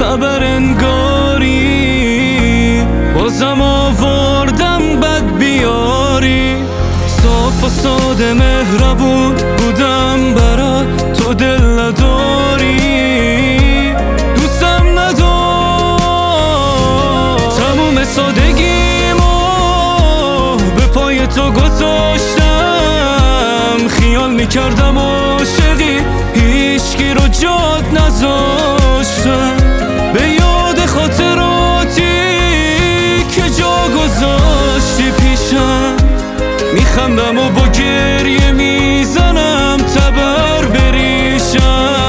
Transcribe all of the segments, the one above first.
تبر انگاری، بازم آوردم بد بیاری. صاف و ساده مهربون بودم برات، تو دل نداری، دوستم ندار. تموم سادگیمو به پای تو گذاشتم، خیال میکردم عاشقی هیچکی رو جات نذاشتم. به یاد خاطراتی که جا گذاشتی پیشم، میخندم و با گریه میزنم تبر بریشم.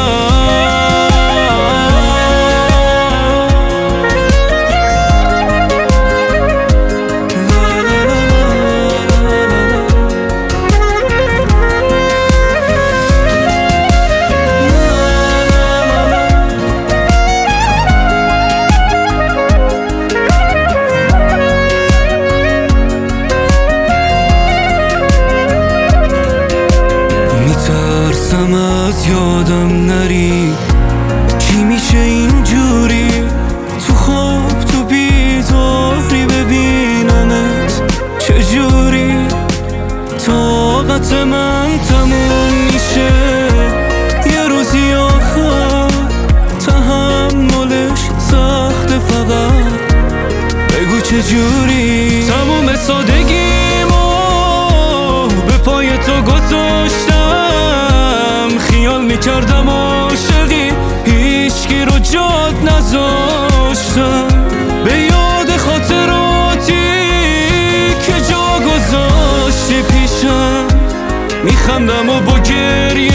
میترسم از یادم نری، چی میشه اینجوری تو خواب تو بیداری ببینمت چجوری. طاقت من تموم میشه یه روزی آخر، تحملش سخته فقط بگو چجوری. تموم سادگیمو به پای تو گذاشتم، خیال میکردم عاشقی هیچکی رو جات نذاشتم. به یاد خاطراتی که جا گذاشتی پیشم، میخندم و با گریه